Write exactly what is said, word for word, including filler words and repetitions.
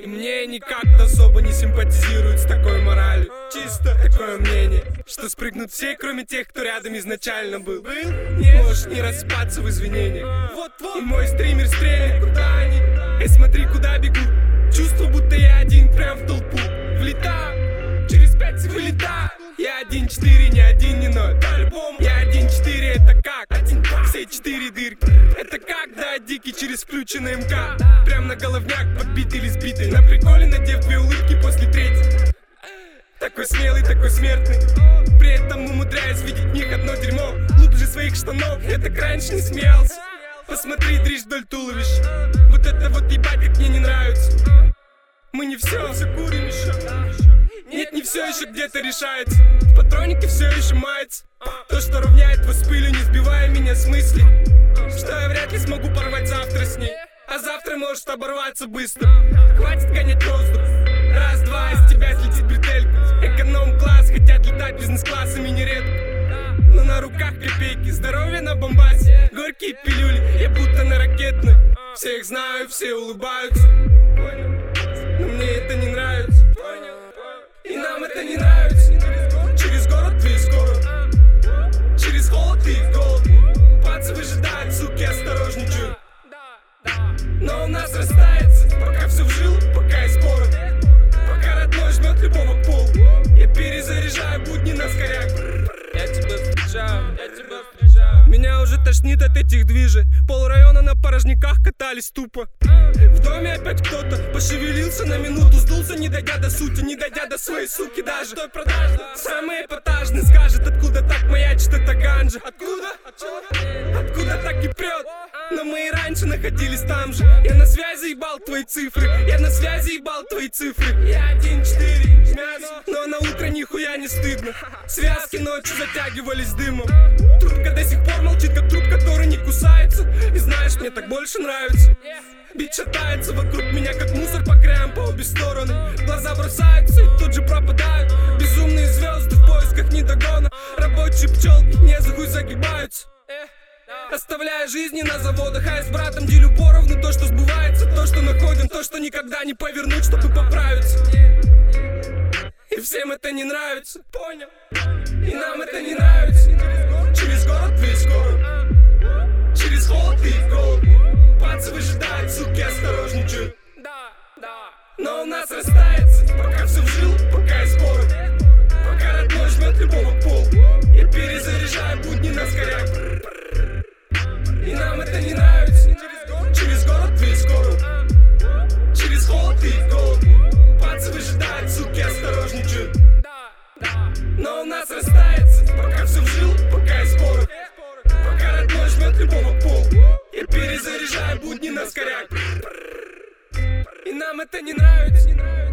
И мне они как-то особо не симпатизируют с такой моралью. Чисто такое мнение, что спрыгнут все, кроме тех, кто рядом изначально был. Можешь не распаться в извинениях. И мой стример стрелит, куда они? Эй, смотри, куда бегут. Чувство, будто я один прям в толпу влетаю, через пять вылетаю. Я один четыре, не один, не ноль. По-любому я один четыре, это как? Один, два, все четыре дырки. Это как, да, дикий через включенный МК. Прям на головняк подбитый или сбитый. На приколе надев две улыбки после третьей. Такой смелый, такой смертный. При этом умудряюсь видеть в них одно дерьмо. Глубже своих штанов, я так раньше не смеялся. Посмотри, дрищ вдоль туловища. Вот это вот ебать, как мне не нравится. Мы не все, все курим еще. Нет, не все еще где-то решается. В патронике все еще мается. То, что равняет вас с пылью, не сбивая меня с мысли, что я вряд ли смогу порвать завтра с ней. А завтра может оборваться быстро. Хватит гонять воздух. Раз-два, из тебя слетит бретелька. Эконом-класс, хотят летать бизнес-классами нередко. Но на руках копейки, здоровье на бомбасе. Горькие пилюли, я будто на ракетной. Всех знаю, все улыбаются. Но мне это не нравится. И нам это не нравится. Через город весь город. Через холод и голод. Пацы выжидают, суки, осторожничают. Но у нас растается, пока все в жилу, пока есть порох. Пока родной жмет любого к полу. Я перезаряжаю будни на скоряк. Я тебя встречаю, я тебя встречаю. Меня уже тошнит от этих движей. Пол района на порожняках катались тупо. В доме опять кто-то пошевелился на минуту, сдулся, не дойдя до сути, не дойдя до своей суки даже. Самый эпатажный скажет, откуда так маячит эта ганжа. Откуда? Откуда так и прет? Но мы и раньше находились там же. Я на связи ебал твои цифры. Я на связи ебал твои цифры. Я один четыре, но на утро нихуя не стыдно. Связки ночью затягивались дымом. Трубка до сих пор молчит, как труп, который не кусается. И знаешь, мне так больше нравится. Бит шатается вокруг меня, как мусор по краям по обе стороны. Глаза бросаются и тут же пропадают. Безумные звезды в поисках недогона. Рабочие пчелки не за хуй загибаются, оставляя жизни на заводах. А я с братом делю поровну то, что сбывается. То, что находим, то, что никогда не повернуть, чтобы поправиться. И всем это не нравится, понял? И нам это не нравится. Через город весь город. Через холод и голод. Пацы выжидают, суки, осторожничают. Но у нас растается, пока все в жилу, пока есть порох. Пока родной жмет любого к полу. Я перезаряжаю будни на скоряк. И нам это не нравится. Через город весь город. Через холод и голод. Пацы выжидают, суки, осторожничают. Но у нас растается, пока все в жилу, пока есть порох. Пока родной жмет любого к полу. Я перезаряжаю будни на скоряк. И нам это не нравится.